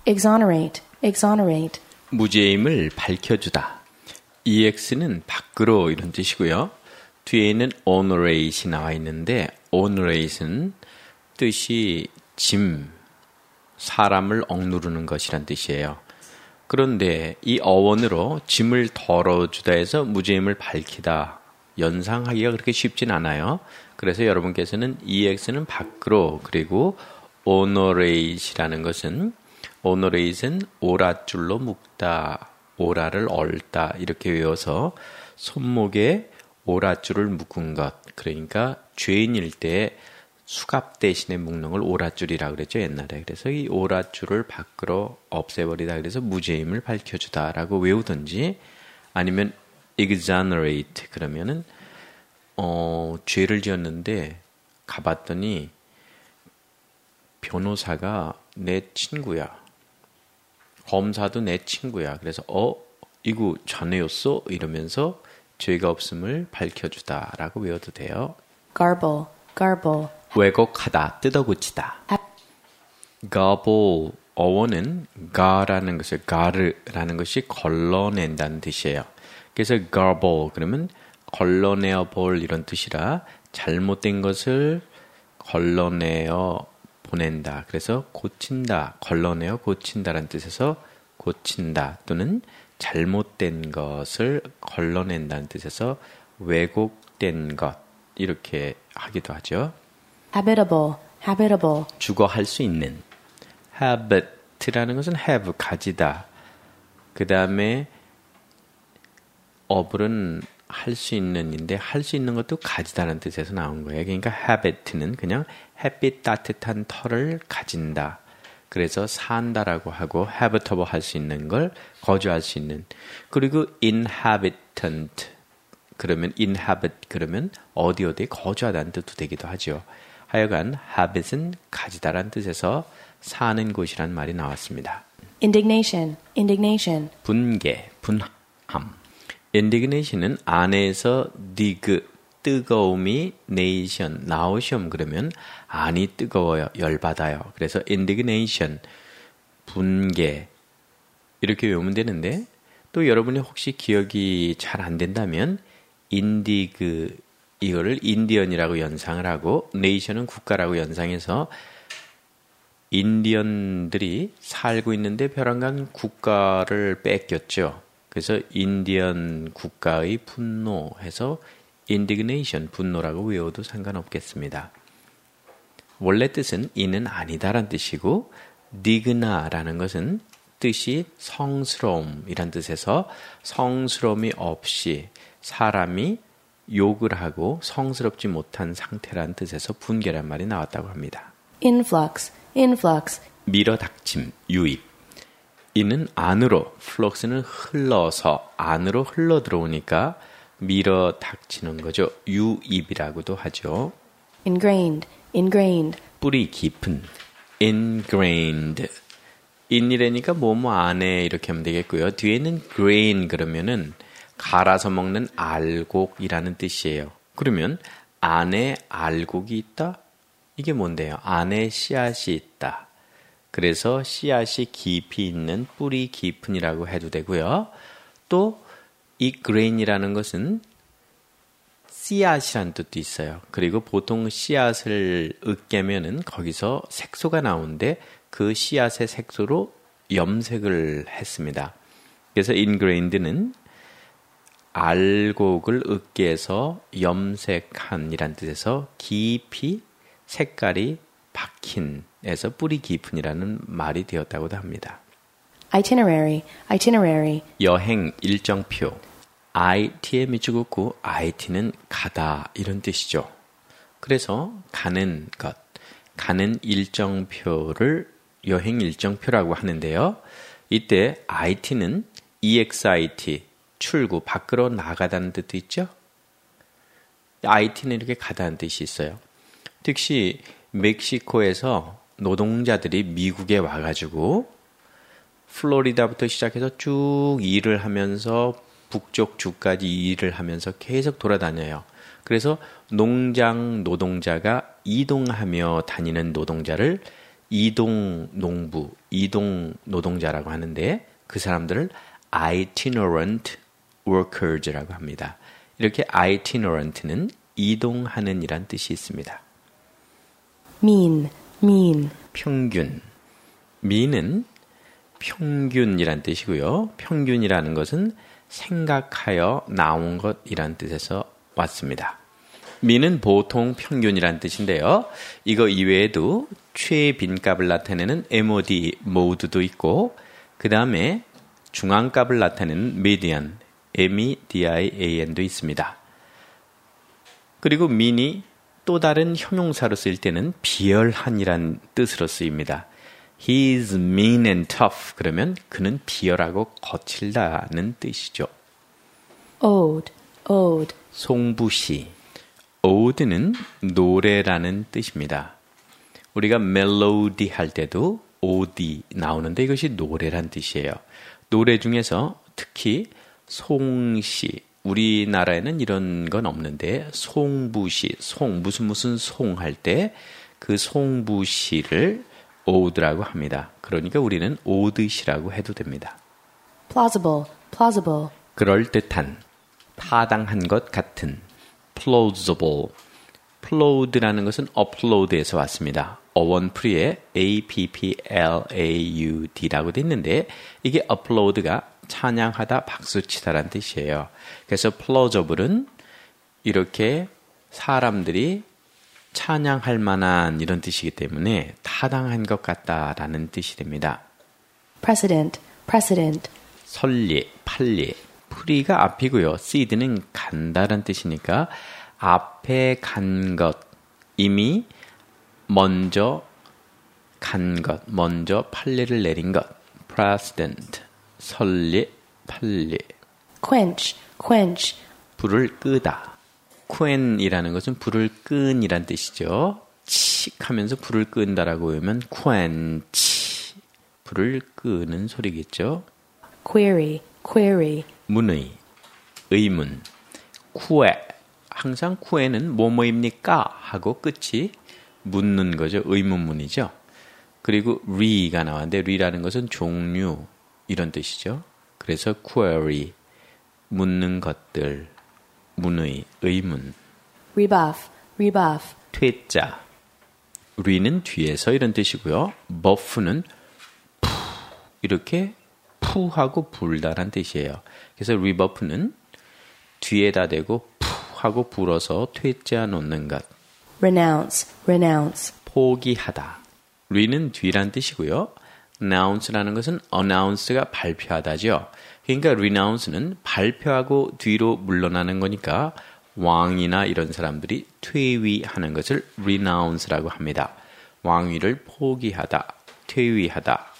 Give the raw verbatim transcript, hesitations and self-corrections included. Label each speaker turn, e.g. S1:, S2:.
S1: exonerate, exonerate.
S2: 무죄임을 밝혀주다. ex는 밖으로 이런 뜻이고요. 뒤에는 onerate이 나와 있는데 onerate는 뜻이 짐, 사람을 억누르는 것이란 뜻이에요. 그런데 이 어원으로 짐을 덜어주다 해서 무죄임을 밝히다, 연상하기가 그렇게 쉽진 않아요. 그래서 여러분께서는 ex는 밖으로, 그리고 onerate이라는 것은 onerate은 오랏줄로 묶다, 오라를 얽다 이렇게 외워서 손목에 오랏줄을 묶은 것, 그러니까 죄인일 때 수갑 대신에 묶는 걸 오랏줄이라고 그랬죠, 옛날에. 그래서 이 오랏줄을 밖으로 없애버리다 그래서 무죄임을 밝혀주다라고 외우든지, 아니면 exonerate 그러면은 어, 죄를 지었는데 가봤더니 변호사가 내 친구야, 검사도 내 친구야. 그래서 어? 이거 자네였어? 이러면서 죄가 없음을 밝혀주다라고 외워도 돼요.
S1: garble, garble.
S2: 왜곡하다, 뜯어고치다. garble 어원은 가라는 것을 가르라는 것이 걸러낸다는 뜻이에요. 그래서 garble 그러면 걸러내어 볼 이런 뜻이라 잘못된 것을 걸러내어 보낸다. 그래서 고친다, 걸러내어 고친다라는 뜻에서 고친다, 또는 잘못된 것을 걸러낸다는 뜻에서 왜곡된 것 이렇게 하기도 하죠.
S1: habitable, habitable.
S2: 주거할 수 있는. habit라는 것은 have, 가지다. 그 다음에 able은 할 수 있는인데 할 수 있는 것도 가지다라는 뜻에서 나온 거예요. 그러니까 habit는 그냥 햇빛 따뜻한 털을 가진다. 그래서 산다라고 하고 habitable 할 수 있는 걸 거주할 수 있는. 그리고 inhabitant 그러면 inhabit 그러면 어디 어디에 거주하다는 뜻도 되기도 하죠. 하여간 habit은 가지다라는 뜻에서 사는 곳이란 말이 나왔습니다.
S1: indignation, indignation.
S2: 분개, 분함. indignation은 안에서 dig, 뜨거움이 nation, 나오시험 그러면 안이 뜨거워요, 열받아요. 그래서 indignation, 분개 이렇게 외우면 되는데, 또 여러분이 혹시 기억이 잘 안 된다면 indig 이거를 인디언이라고 연상을 하고 nation은 국가라고 연상해서 인디언들이 살고 있는데 벼랑간 국가를 뺏겼죠. 그래서 인디언 국가의 분노해서 indignation, 분노라고 외워도 상관없겠습니다. 원래 뜻은 이는 아니다란 뜻이고 digna라는 것은 뜻이 성스러움이란 뜻에서 성스러움이 없이 사람이 욕을 하고 성스럽지 못한 상태란 뜻에서 분개란 말이 나왔다고 합니다.
S1: influx, influx.
S2: 밀어닥침, 유입. 이는 안으로, flux는 흘러서 안으로 흘러 들어오니까 밀어닥치는 거죠. 유입이라고도 하죠.
S1: ingrained, ingrained.
S2: 뿌리 깊은, ingrained. in이라니까 뭐뭐 안에 이렇게 하면 되겠고요. 뒤에는 grain 그러면은 갈아서 먹는 알곡이라는 뜻이에요. 그러면 안에 알곡이 있다? 이게 뭔데요? 안에 씨앗이 있다. 그래서 씨앗이 깊이 있는 뿌리 깊은이라고 해도 되고요. 또 이 grain이라는 것은 씨앗이라는 뜻도 있어요. 그리고 보통 씨앗을 으깨면은 거기서 색소가 나오는데 그 씨앗의 색소로 염색을 했습니다. 그래서 ingrained는 알곡을 으깨서 염색한이란 뜻에서 깊이 색깔이 박힌에서 뿌리 깊은이라는 말이 되었다고도 합니다.
S1: itinerary, itinerary.
S2: 여행 일정표. 아이티에 미치고 아이티는 가다 이런 뜻이죠. 그래서 가는 것, 가는 일정표를 여행 일정표라고 하는데요. 이때 아이티는 exit, 출구, 밖으로 나가다는 뜻도 있죠. 아이티는 이렇게 가다는 뜻이 있어요. 특히 멕시코에서 노동자들이 미국에 와가지고 플로리다부터 시작해서 쭉 일을 하면서 북쪽 주까지 일을 하면서 계속 돌아다녀요. 그래서 농장 노동자가 이동하며 다니는 노동자를 이동 농부, 이동 노동자라고 하는데 그 사람들을 itinerant workers라고 합니다. 이렇게 itinerant는 이동하는 이란 뜻이 있습니다.
S1: mean, mean,
S2: 평균. mean은 평균이란 뜻이고요. 평균이라는 것은 생각하여 나온 것이란 뜻에서 왔습니다. mean은 보통 평균이란 뜻인데요. 이거 이외에도 최빈값을 나타내는 mod, mode도 있고 그 다음에 중앙값을 나타내는 median, m-e-d-i-a-n도 있습니다. 그리고 mean이 또 다른 형용사로 쓰일 때는 비열한이란 뜻으로 쓰입니다. He is mean and tough. 그러면 그는 비열하고 거칠다는 뜻이죠.
S1: ode, ode,
S2: 송부시. ode는 노래라는 뜻입니다. 우리가 멜로디 할 때도 odi 나오는데 이것이 노래란 뜻이에요. 노래 중에서 특히 송시, 우리나라에는 이런 건 없는데 송부시, 송, 무슨 무슨 송 할 때 그 송부시를 ode라고 합니다. 그러니까 우리는 오드시라고 해도 됩니다.
S1: plausible, plausible,
S2: 그럴듯한, 타당한 것 같은, plausible. plaud라는 것은 upload에서 왔습니다. 어원풀이에 A-P-P-L-A-U-D라고 돼 있는데 이게 upload가 찬양하다, 박수치다라는 뜻이에요. 그래서 plausible은 이렇게 사람들이 찬양할 만한 이런 뜻이기 때문에 타당한 것 같다라는 뜻이 됩니다.
S1: precedent, precedent,
S2: 설리, 판리. 풀이가 앞이고요. seed는 간다라는 뜻이니까 앞에 간 것, 이미 먼저 간 것, 먼저 판례를 내린 것. precedent, 설리, 판리.
S1: quench, quench,
S2: 불을 끄다. quen이라는 것은 불을 끈이란 뜻이죠. 칙 하면서 불을 끈다라고 하면 quench. 불을 끄는 소리겠죠.
S1: query, query,
S2: 문의, 의문, 쿠에. 항상 쿠에는 뭐뭐입니까? 하고 끝이 묻는 거죠. 의문문이죠. 그리고 re가 나왔는데 re라는 것은 종류 이런 뜻이죠. 그래서 query, 묻는 것들, 문의, 의문.
S1: rebuff, rebuff,
S2: 퇴짜. re는 뒤에서 이런 뜻이고요. buff는 푸 이렇게 푸하고 불다란 뜻이에요. 그래서 rebuff는 뒤에다 대고 푸 하고 불어서 퇴짜 놓는 것.
S1: renounce, renounce,
S2: 포기하다. re는 뒤란 뜻이고요. announce라는 것은 announce가 발표하다죠. 그러니까 renounce는 발표하고 뒤로 물러나는 거니까 왕이나 이런 사람들이 퇴위하는 것을 renounce라고 합니다. 왕위를 포기하다, 퇴위하다.